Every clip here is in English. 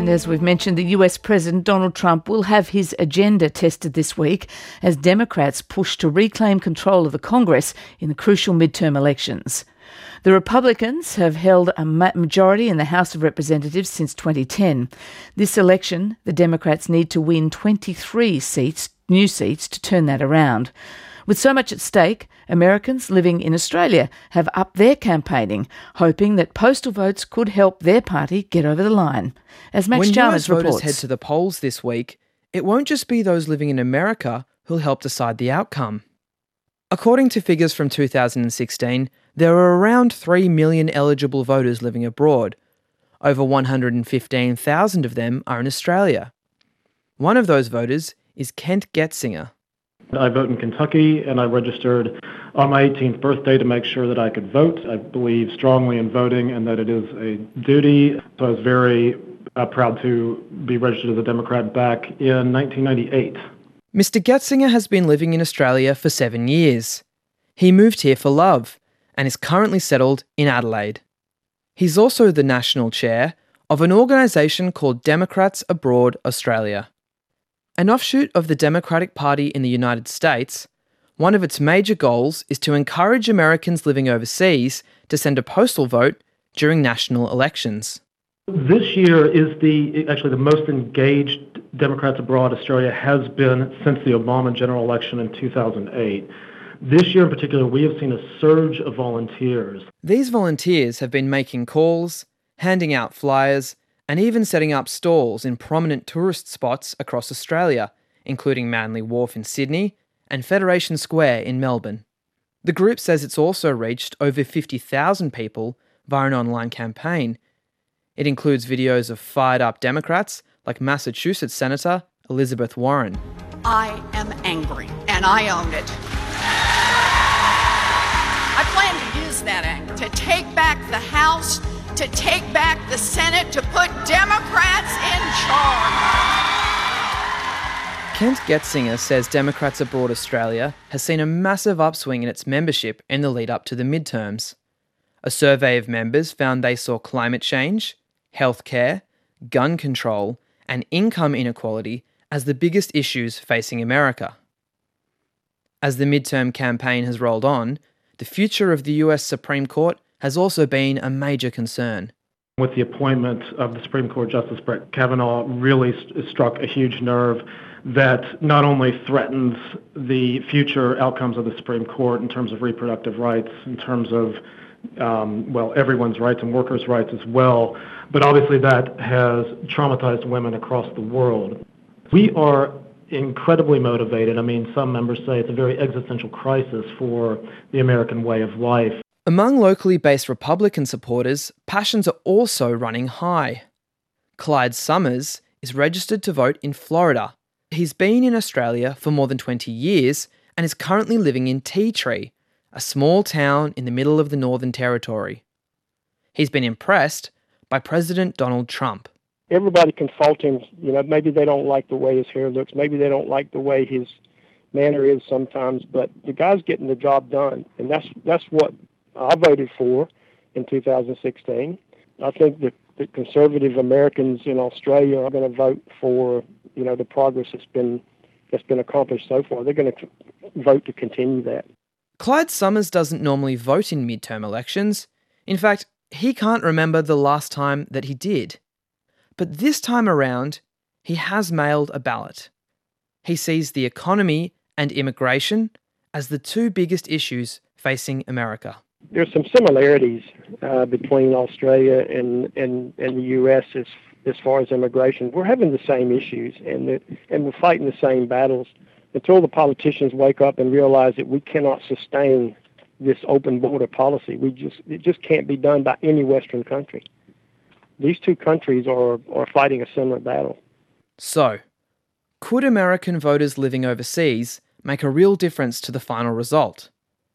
And as we've mentioned, the US President Donald Trump will have his agenda tested this week as Democrats push to reclaim control of the Congress in the crucial midterm elections. The Republicans have held a majority in the House of Representatives since 2010. This election, the Democrats need to win 23 new seats to turn that around. With so much at stake, Americans living in Australia have upped their campaigning, hoping that postal votes could help their party get over the line. As Max Chalmers reports. When US voters head to the polls this week, it won't just be those living in America who'll help decide the outcome. According to figures from 2016, there are around 3 million eligible voters living abroad. Over 115,000 of them are in Australia. One of those voters is Kent Getzinger. I vote in Kentucky, and I registered on my 18th birthday to make sure that I could vote. I believe strongly in voting and that it is a duty. So I was very proud to be registered as a Democrat back in 1998. Mr. Getzinger has been living in Australia for 7 years. He moved here for love and is currently settled in Adelaide. He's also the national chair of an organisation called Democrats Abroad Australia. An offshoot of the Democratic Party in the United States, one of its major goals is to encourage Americans living overseas to send a postal vote during national elections. This year is actually the most engaged Democrats Abroad Australia has been since the Obama general election in 2008. This year in particular, we have seen a surge of volunteers. These volunteers have been making calls, handing out flyers, and even setting up stalls in prominent tourist spots across Australia, including Manly Wharf in Sydney and Federation Square in Melbourne. The group says it's also reached over 50,000 people via an online campaign. It includes videos of fired-up Democrats like Massachusetts Senator Elizabeth Warren. I am angry, and I own it. I plan to use that anger to take back the House, to take back the Senate, to put Democrats in charge. Kent Getzinger says Democrats Abroad Australia has seen a massive upswing in its membership in the lead up to the midterms. A survey of members found they saw climate change, healthcare, gun control, and income inequality as the biggest issues facing America. As the midterm campaign has rolled on, the future of the US Supreme Court has also been a major concern. With the appointment of the Supreme Court Justice Brett Kavanaugh really struck a huge nerve that not only threatens the future outcomes of the Supreme Court in terms of reproductive rights, in terms of, everyone's rights and workers' rights as well, but obviously that has traumatized women across the world. We are incredibly motivated. I mean, some members say it's a very existential crisis for the American way of life. Among locally based Republican supporters, passions are also running high. Clyde Summers is registered to vote in Florida. He's been in Australia for more than 20 years and is currently living in Tea Tree, a small town in the middle of the Northern Territory. He's been impressed by President Donald Trump. Everybody can fault him. Maybe they don't like the way his hair looks. Maybe they don't like the way his manner is sometimes. But the guy's getting the job done, and that's what I voted for in 2016. I think that the conservative Americans in Australia are going to vote for the progress that's been accomplished so far. They're going to vote to continue that. Clyde Summers doesn't normally vote in midterm elections. In fact, he can't remember the last time that he did. But this time around, he has mailed a ballot. He sees the economy and immigration as the two biggest issues facing America. There's some similarities between Australia and the U.S. as far as immigration. We're having the same issues, and we're fighting the same battles. Until the politicians wake up and realize that we cannot sustain this open border policy, it just can't be done by any Western country. These two countries are fighting a similar battle. So, could American voters living overseas make a real difference to the final result?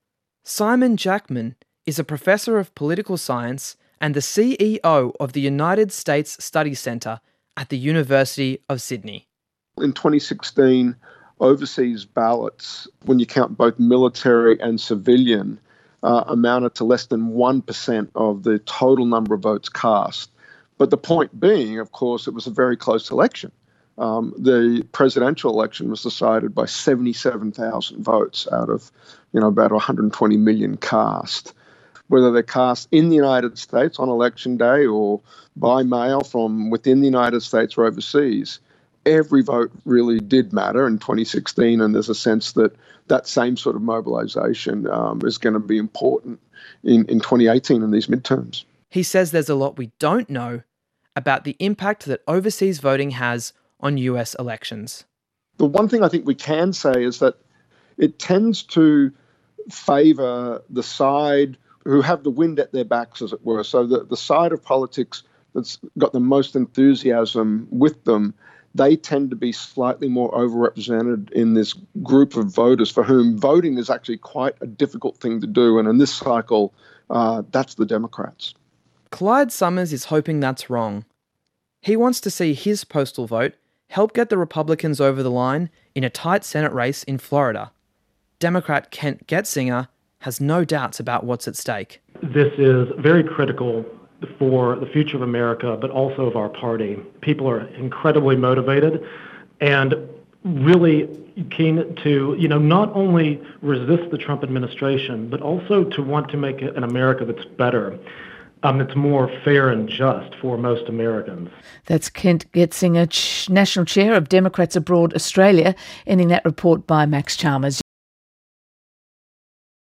Simon Jackman is a professor of political science and the CEO of the United States Study Centre at the University of Sydney. In 2016, overseas ballots, when you count both military and civilian, amounted to less than 1% of the total number of votes cast. But the point being, of course, it was a very close election. The presidential election was decided by 77,000 votes out of, about 120 million cast. Whether they're cast in the United States on election day or by mail from within the United States or overseas, every vote really did matter in 2016, and there's a sense that that same sort of mobilisation is going to be important in 2018 in these midterms. He says there's a lot we don't know about the impact that overseas voting has on US elections. The one thing I think we can say is that it tends to favour the side who have the wind at their backs, as it were. So the side of politics that's got the most enthusiasm with them, they tend to be slightly more overrepresented in this group of voters for whom voting is actually quite a difficult thing to do. And in this cycle, that's the Democrats. Clyde Summers is hoping that's wrong. He wants to see his postal vote help get the Republicans over the line in a tight Senate race in Florida. Democrat Kent Getzinger has no doubts about what's at stake. This is very critical for the future of America, but also of our party. People are incredibly motivated and really keen to, not only resist the Trump administration, but also to want to make an America that's better. It's more fair and just for most Americans. That's Kent Getzinger, National Chair of Democrats Abroad Australia, ending that report by Max Chalmers.